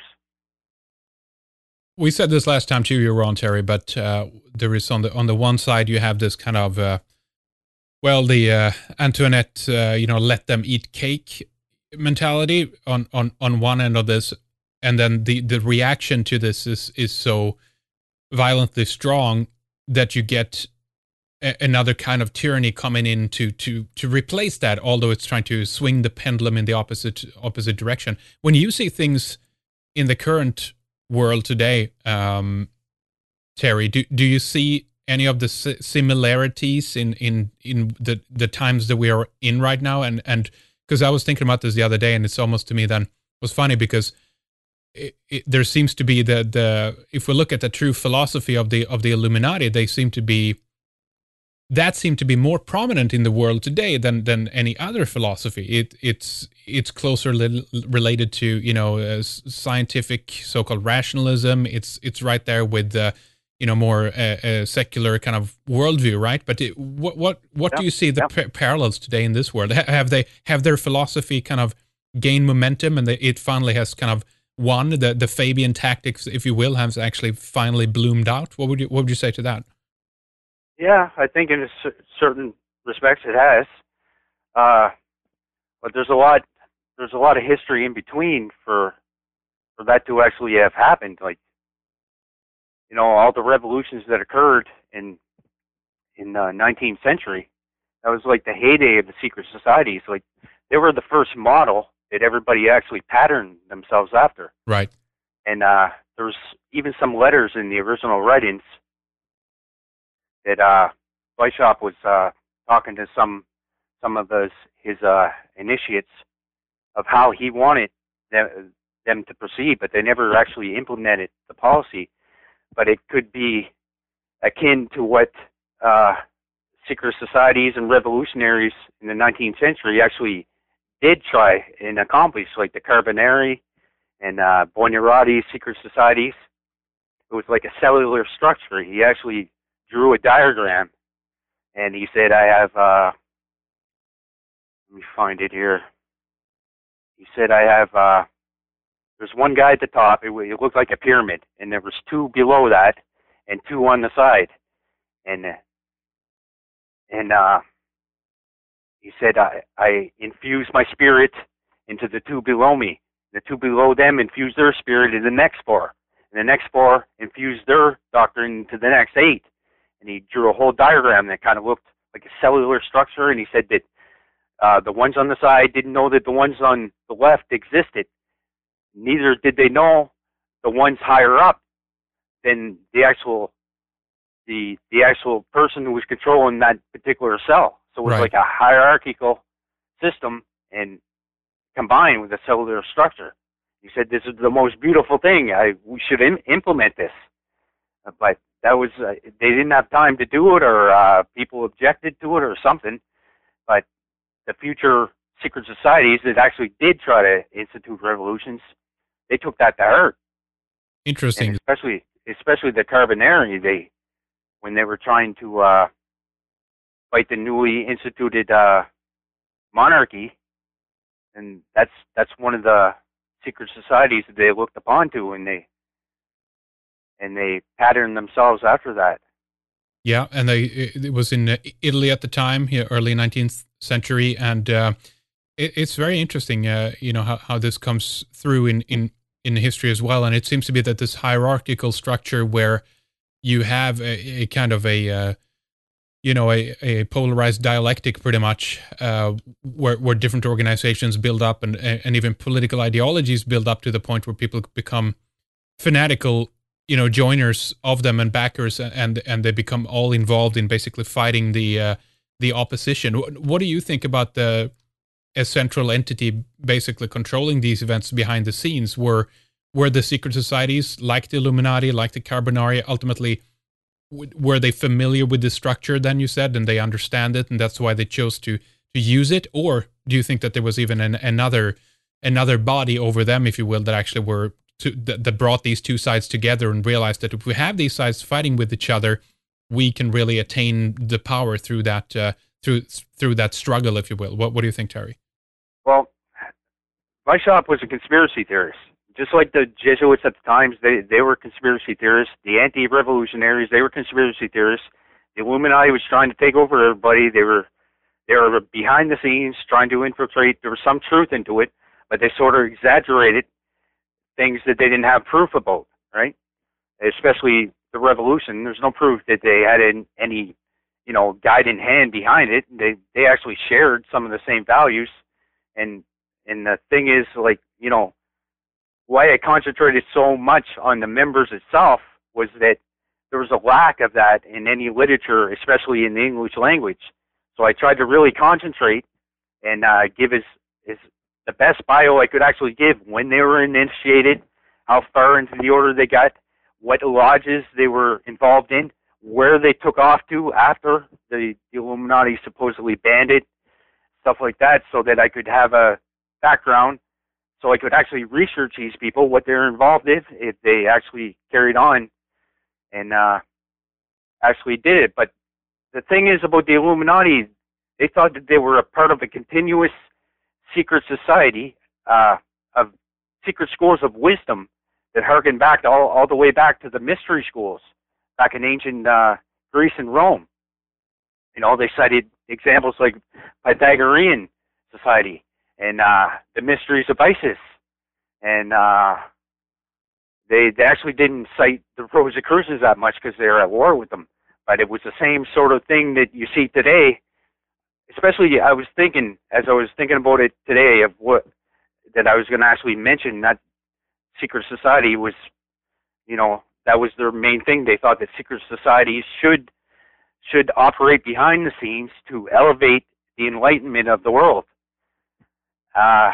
We said this last time too, you were on, Terry, but uh, there is on the on the one side you have this kind of uh, well, the uh, Antoinette, uh, you know, let them eat cake mentality on, on, on one end of this, and then the, the reaction to this is is so violently strong that you get a, another kind of tyranny coming in to to to replace that, although it's trying to swing the pendulum in the opposite opposite direction. When you see things in the current world today, um, Terry, do do you see any of the similarities in in in the the times that we are in right now? And and because I was thinking about this the other day, and it's almost to me then was funny because it, it, there seems to be the the if we look at the true philosophy of the of the Illuminati, they seem to be that seemed to be more prominent in the world today than than any other philosophy. It it's it's closer li- related to, you know, uh, scientific so-called rationalism. It's it's right there with the, you know, more uh, uh, secular kind of worldview, right? But it, what what what yeah, do you see the yeah. p- parallels today in this world? Ha- have they have their philosophy kind of gained momentum, and they, it finally has kind of won? The the Fabian tactics, if you will, has actually finally bloomed out. What would you what would you say to that? Yeah, I think in a c- certain respects it has, uh, but there's a lot there's a lot of history in between for for that to actually have happened. Like, you know, all the revolutions that occurred in in the nineteenth century, that was like the heyday of the secret societies. Like, they were the first model that everybody actually patterned themselves after. Right. And uh, there was even some letters in the original writings that uh, Weishaupt was uh, talking to some some of his his uh, initiates of how he wanted them, them to proceed, but they never actually implemented the policy. But it could be akin to what uh, secret societies and revolutionaries in the nineteenth century actually did try and accomplish, like the Carbonari and uh, Buonarroti secret societies. It was like a cellular structure. He actually drew a diagram, and he said, I have, uh, let me find it here. He said, I have, uh, there's one guy at the top, it, it looked like a pyramid, and there was two below that, and two on the side. And, and, uh, he said, I, I infuse my spirit into the two below me. The two below them infuse their spirit into the next four. And the next four infuse their doctrine into the next eight. And he drew a whole diagram that kind of looked like a cellular structure, and he said that uh, the ones on the side didn't know that the ones on the left existed. Neither did they know the ones higher up than the actual the the actual person who was controlling that particular cell. So it was Right. like a hierarchical system and combined with a cellular structure. He said, this is the most beautiful thing. I we should im- implement this. But that was, uh, they didn't have time to do it, or uh, people objected to it or something. But the future secret societies that actually did try to institute revolutions, they took that to heart. Interesting. And especially, especially the Carbonari, they, when they were trying to uh, fight the newly instituted uh, monarchy, and that's that's one of the secret societies that they looked upon to, and they and they patterned themselves after that. Yeah, and they it was in Italy at the time, here, early nineteenth century, and uh, it, it's very interesting, uh, you know, how, how this comes through in, in, in history as well. And it seems to be that this hierarchical structure where you have a, a kind of a, uh, you know, a, a polarized dialectic, pretty much, uh, where where different organizations build up, and and even political ideologies build up to the point where people become fanatical, you know, joiners of them and backers, and and they become all involved in basically fighting the uh, the opposition. What do you think about the a central entity basically controlling these events behind the scenes? Were were the secret societies like the Illuminati, like the Carbonari, ultimately, w- were they familiar with the structure then, you said, and they understand it, and that's why they chose to to use it? Or do you think that there was even an, another another body over them, if you will, that actually were to, that, that brought these two sides together and realized that if we have these sides fighting with each other, we can really attain the power through that uh, through through that struggle, if you will? What what do you think, Terry? Well, Weishaupt was a conspiracy theorist. Just like the Jesuits at the times, they, they were conspiracy theorists. The anti-revolutionaries, they were conspiracy theorists. The Illuminati was trying to take over everybody. They were they were behind the scenes trying to infiltrate. There was some truth into it, but they sort of exaggerated things that they didn't have proof about, right? Especially the revolution. There's no proof that they had any, you know, guiding hand behind it. They they actually shared some of the same values, and and the thing is, like, you know, why I concentrated so much on the members itself was that there was a lack of that in any literature, especially in the English language. So I tried to really concentrate and uh, give as, as the best bio I could actually give when they were initiated, how far into the order they got, what lodges they were involved in, where they took off to after the, the Illuminati supposedly banned it, stuff like that, so that I could have a background, so I could actually research these people, what they're involved in, if they actually carried on and uh, actually did it. But the thing is about the Illuminati, they thought that they were a part of a continuous secret society uh, of secret schools of wisdom that harken back to all, all the way back to the mystery schools back in ancient uh, Greece and Rome. You know, they cited examples like Pythagorean society and uh, the mysteries of Isis, and uh, they, they actually didn't cite the Rosicrucians that much because they're at war with them. But it was the same sort of thing that you see today. Especially, I was thinking, as I was thinking about it today, of what that I was going to actually mention, that secret society was, you know, that was their main thing. They thought that secret societies should should operate behind the scenes to elevate the enlightenment of the world. Uh,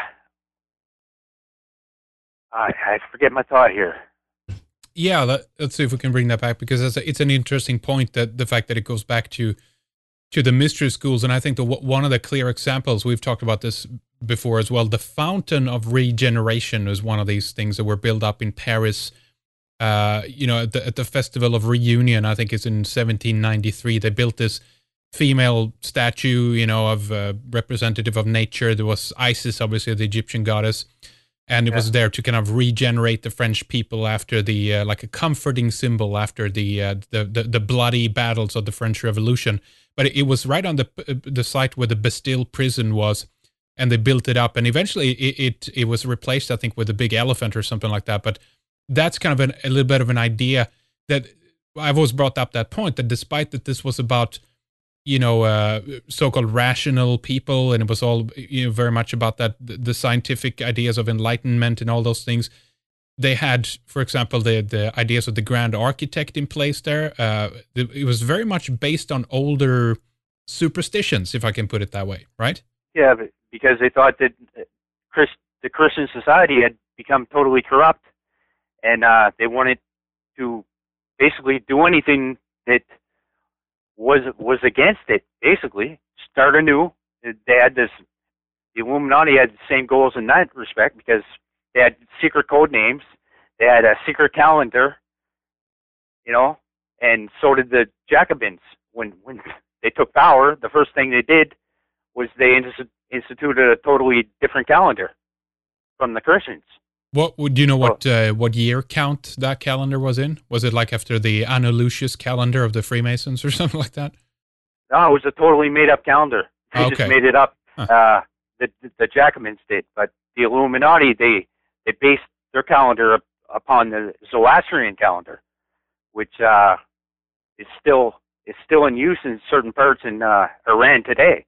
I, I forget my thought here. Yeah, let, let's see if we can bring that back, because it's, a, it's an interesting point, that the fact that it goes back to to the mystery schools. And I think the one of the clear examples, we've talked about this before as well, the Fountain of Regeneration is one of these things that were built up in Paris. Uh, you know, at the, at the Festival of Reunion, I think it's in seventeen ninety-three, they built this female statue, you know, of uh, representative of nature. There was Isis, obviously the Egyptian goddess, and it yeah. was there to kind of regenerate the French people after the uh, like a comforting symbol after the, uh, the the the bloody battles of the French Revolution. But it, it was right on the the site where the Bastille prison was, and they built it up, and eventually it it, it was replaced, I think, with a big elephant or something like that. But that's kind of an, a little bit of an idea that I've always brought up, that point that despite that this was about, you know, uh, so-called rational people, and it was all, you know, very much about that, the scientific ideas of enlightenment and all those things. They had, for example, the the ideas of the grand architect in place there. Uh, it was very much based on older superstitions, if I can put it that way, right? Yeah, because they thought that Chris, the Christian society had become totally corrupt, and uh, they wanted to basically do anything that was was against it, basically. Start anew. They had this, the Illuminati had the same goals in that respect, because they had secret code names, they had a secret calendar, you know, and so did the Jacobins. When when they took power, the first thing they did was they instituted a totally different calendar from the Christians. What would you know? What uh, what year count that calendar was in? Was it like after the Anno Lucius calendar of the Freemasons or something like that? No, it was a totally made-up calendar. They okay. just made it up. Huh. Uh, the the Jacobins did, but the Illuminati, they they based their calendar up upon the Zoroastrian calendar, which uh, is still is still in use in certain parts in uh, Iran today.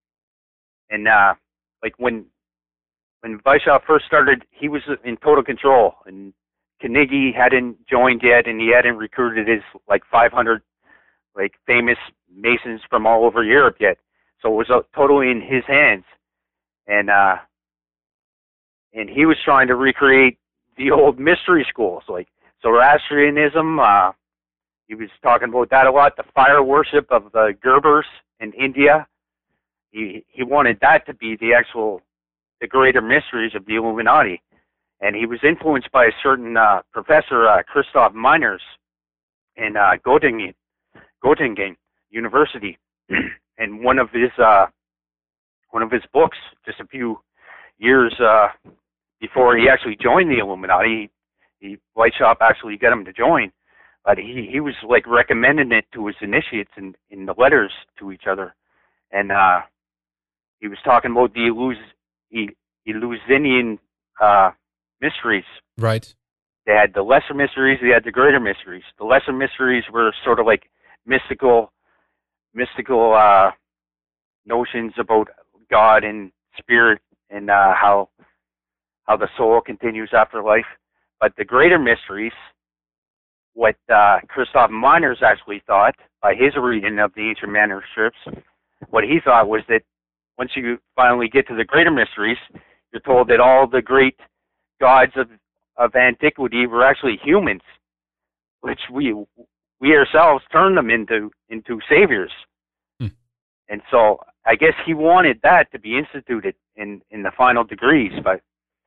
And uh, like when. When Weishaupt first started, he was in total control, and Carnegie hadn't joined yet, and he hadn't recruited his like five hundred like famous Masons from all over Europe yet. So it was uh, totally in his hands, and uh, and he was trying to recreate the old mystery schools, like Zoroastrianism. Uh, he was talking about that a lot. The fire worship of the Gerbers in India. He he wanted that to be the actual, the greater mysteries of the Illuminati, and he was influenced by a certain uh, professor, uh, Christoph Meiners, in uh, Göttingen, Göttingen University, and one of his uh, one of his books, just a few years uh, before he actually joined the Illuminati, he, Weishaupt actually got him to join, but he he was like recommending it to his initiates in in the letters to each other, and uh, he was talking about the Elus- Eleusinian uh, mysteries. Right. They had the lesser mysteries, they had the greater mysteries. The lesser mysteries were sort of like mystical, mystical uh, notions about God and spirit and uh, how how the soul continues after life. But the greater mysteries, what uh, Christoph Meiners actually thought by his reading of the ancient manuscripts, what he thought was that once you finally get to the greater mysteries, you're told that all the great gods of, of antiquity were actually humans, which we we ourselves turned them into into saviors. Hmm. And so I guess he wanted that to be instituted in, in the final degrees, but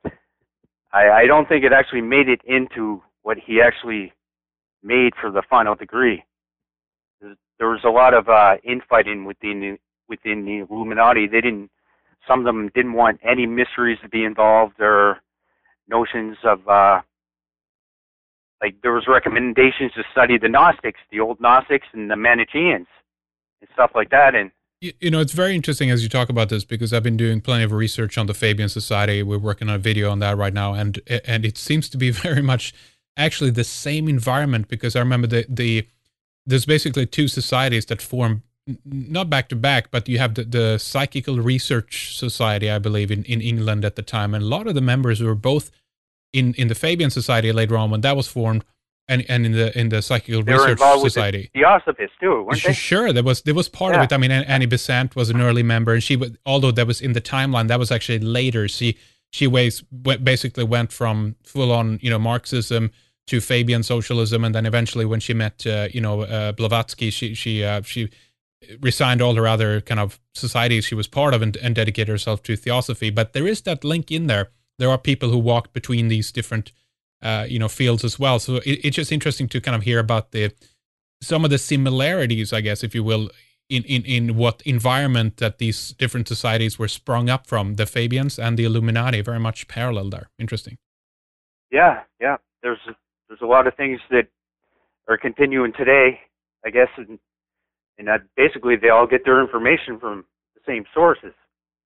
I, I don't think it actually made it into what he actually made for the final degree. There was a lot of uh, infighting within the, within the Illuminati. They didn't. Some of them didn't want any mysteries to be involved, or notions of uh, like there was recommendations to study the Gnostics, the old Gnostics, and the Manichaeans, and stuff like that. And you, you know, it's very interesting as you talk about this, because I've been doing plenty of research on the Fabian Society. We're working on a video on that right now, and and it seems to be very much actually the same environment. Because I remember the the there's basically two societies that form, not back to back, but you have the, the Psychical Research Society, I believe, in, in England at the time. And a lot of the members were both in, in the Fabian Society later on when that was formed, and, and in the in the Psychical they Research were involved Society. With the Theosophists too, weren't they? Sure, there was there was part yeah. of it. I mean, Annie Besant was an early member, and she, although that was in the timeline, that was actually later. She she ways, basically went from full on, you know, Marxism to Fabian socialism, and then eventually when she met uh, you know uh, Blavatsky, she she uh, she resigned all her other kind of societies she was part of, and, and dedicated herself to theosophy. But there is that link in there. There are people who walked between these different uh, you know fields as well. So it, it's just interesting to kind of hear about the some of the similarities, I guess, if you will, in, in, in what environment that these different societies were sprung up from. The Fabians and the Illuminati, very much parallel there. Interesting. Yeah, yeah. There's there's a lot of things that are continuing today, I guess, and, and that basically they all get their information from the same sources.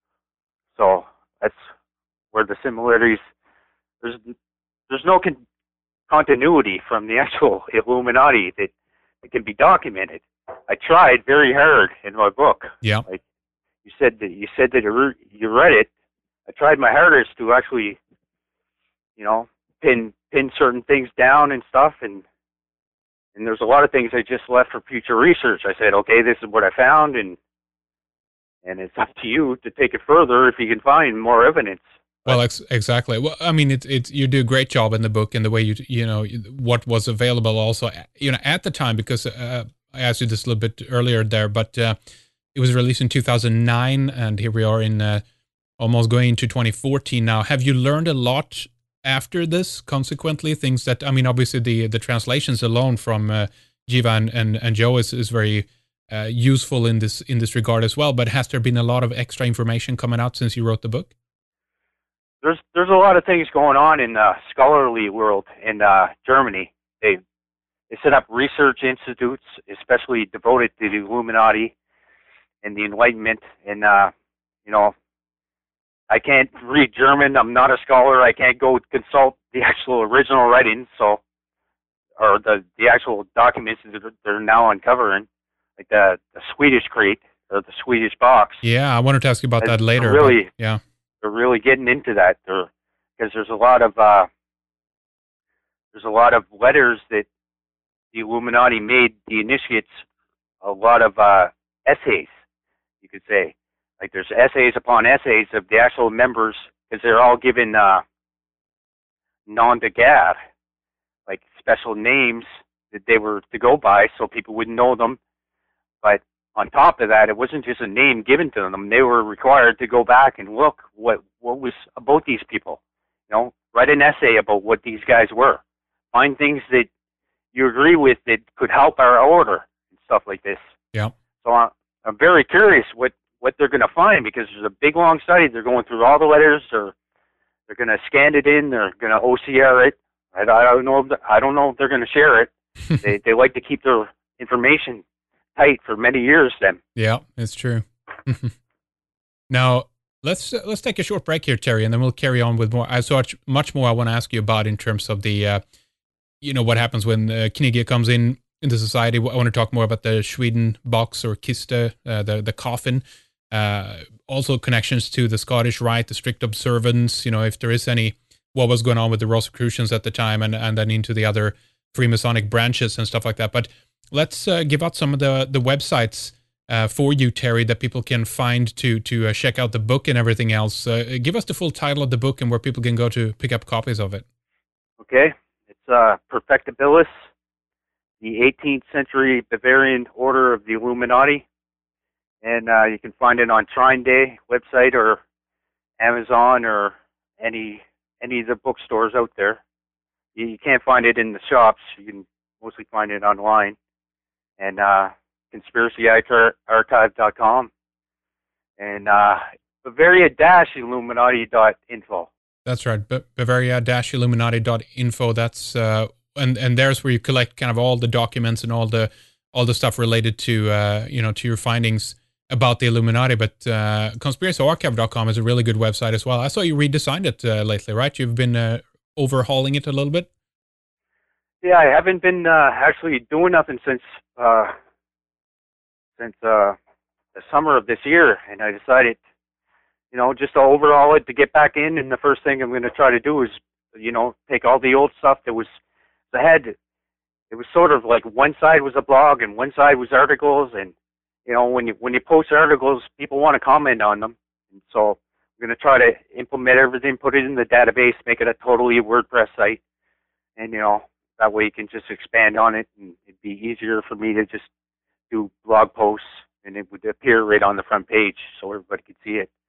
So that's where the similarities. There's there's no con- continuity from the actual Illuminati that, that can be documented. I tried very hard in my book. Yeah. Like you said that you said that you, re- you read it. I tried my hardest to actually, you know, pin pin certain things down and stuff, and and there's a lot of things I just left for future research. I said, okay, this is what I found, and and it's up to you to take it further if you can find more evidence. Well, ex- exactly. Well, I mean, it's it's you do a great job in the book and the way you you know what was available also, you know, at the time, because uh, I asked you this a little bit earlier there, but uh, it was released in two thousand nine, and here we are in uh, almost going into twenty fourteen now. Have you learned a lot after this? Consequently, things that, I mean, obviously the the translations alone from uh, Jiva and, and and Joe is is very uh, useful in this in this regard as well. But has there been a lot of extra information coming out since you wrote the book? There's there's a lot of things going on in the scholarly world in uh, Germany. They they set up research institutes, especially devoted to the Illuminati and the Enlightenment. And uh, you know, I can't read German. I'm not a scholar. I can't go consult the actual original writings, so or the the actual documents that they're now uncovering, like the the Swedish crate or the Swedish box. Yeah, I wanted to ask you about that later. Really, but, yeah. They're really getting into that, because there's a lot of uh, there's a lot of letters that the Illuminati made the initiates, a lot of uh, essays, you could say. Like there's essays upon essays of the actual members, because they're all given uh, nom de guerre, like special names that they were to go by so people would know them. But on top of that, it wasn't just a name given to them. They were required to go back and look what, what was about these people. You know, write an essay about what these guys were. Find things that you agree with that could help our order and stuff like this. Yeah. So I'm, I'm very curious what, what they're going to find, because there's a big long study. They're going through all the letters. Or they're going to scan it in. They're going to O C R it. I, I don't know. If I don't know if they're going to share it. they they like to keep their information tight for many years. Then. Yeah, it's true. Now let's uh, let's take a short break here, Terry, and then we'll carry on with more. I so much, much more I want to ask you about in terms of the, uh, you know, what happens when uh, Kniga comes in into society. I want to talk more about the Sweden box or kista, uh, the the coffin. Uh, also connections to the Scottish Rite, the strict observance. You know, if there is any, what was going on with the Rosicrucians at the time, and and then into the other Freemasonic branches and stuff like that. But let's uh, give out some of the the websites uh, for you, Terry, that people can find to to uh, check out the book and everything else. Uh, give us the full title of the book and where people can go to pick up copies of it. Okay, it's uh, Perfectibilis, the eighteenth century Bavarian Order of the Illuminati, and uh, you can find it on Shrine Day website or Amazon or any any of the bookstores out there. You, you can't find it in the shops. You can mostly find it online. And uh, conspiracy archive dot com and uh, Bavaria Illuminati dot info. That's right, Bavaria Illuminati dot info. That's uh, and and there's where you collect kind of all the documents and all the all the stuff related to uh, you know to your findings about the Illuminati. But uh, conspiracy archive dot com is a really good website as well. I saw you redesigned it uh, lately, right? You've been uh, overhauling it a little bit. Yeah, I haven't been uh, actually doing nothing since uh, since uh, the summer of this year, and I decided, you know, just to overhaul it to get back in. And the first thing I'm going to try to do is, you know, take all the old stuff that was ahead. It was sort of like one side was a blog and one side was articles, and you know, when you when you post articles, people want to comment on them, and so I'm going to try to implement everything, put it in the database, make it a totally WordPress site, and you know. That way you can just expand on it, and it'd be easier for me to just do blog posts, and it would appear right on the front page so everybody could see it.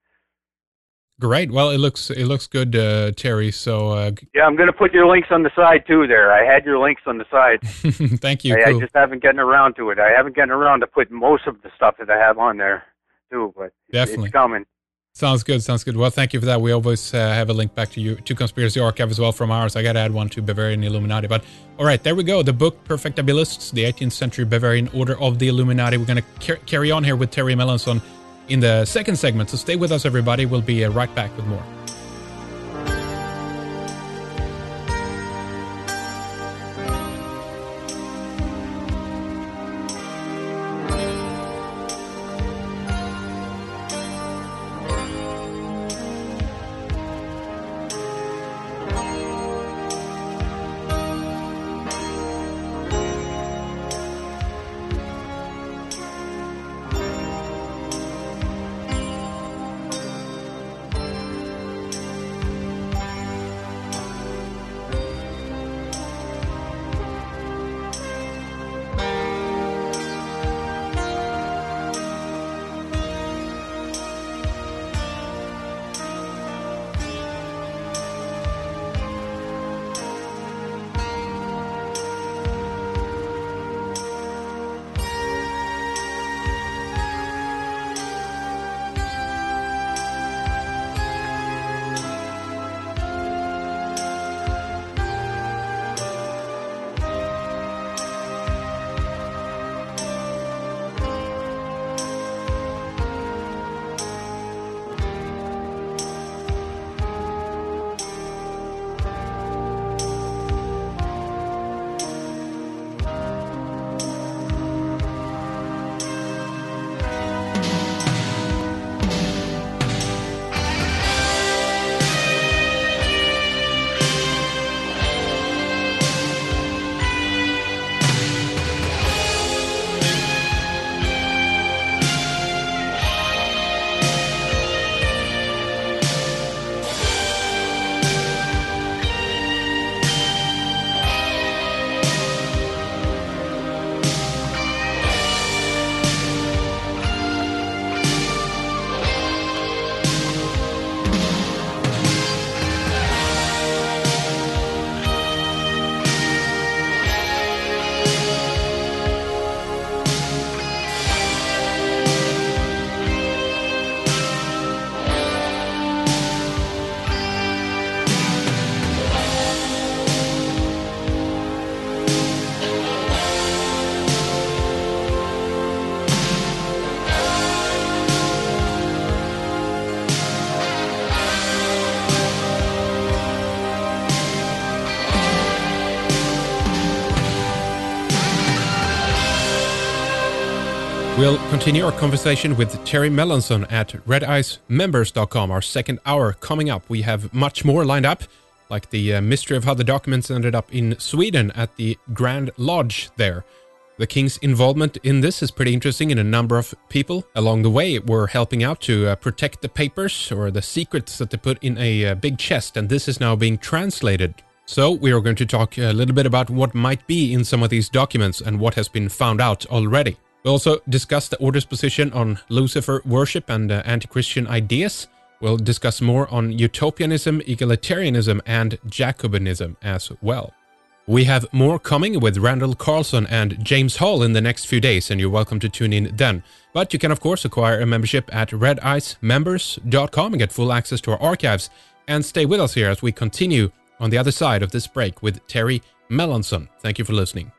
Great. Well, it looks it looks good, uh, Terry. So uh, yeah, I'm going to put your links on the side too. There, I had your links on the side. Thank you. I, cool. I just haven't gotten around to it. I haven't gotten around to put most of the stuff that I have on there too, but definitely it's coming. Sounds good. Sounds good. Well, thank you for that. We always uh, have a link back to you to Conspiracy Archive as well from ours. I got to add one to Bavarian Illuminati. But all right, there we go. The book Perfectibilists, the eighteenth century Bavarian Order of the Illuminati. We're going to car- carry on here with Terry Melanson in the second segment. So stay with us, everybody. We'll be uh, right back with more. We'll continue our conversation with Terry Melanson at red ice members dot com. Our second hour coming up. We have much more lined up, like the uh, mystery of how the documents ended up in Sweden at the Grand Lodge there. The king's involvement in this is pretty interesting, and a number of people along the way were helping out to uh, protect the papers or the secrets that they put in a uh, big chest, and this is now being translated. So we are going to talk a little bit about what might be in some of these documents and what has been found out already. We'll also discuss the Order's position on Lucifer worship and uh, anti-Christian ideas. We'll discuss more on utopianism, egalitarianism, and Jacobinism as well. We have more coming with Randall Carlson and James Hall in the next few days, and you're welcome to tune in then. But you can, of course, acquire a membership at red ice members dot com and get full access to our archives. And stay with us here as we continue on the other side of this break with Terry Melanson. Thank you for listening.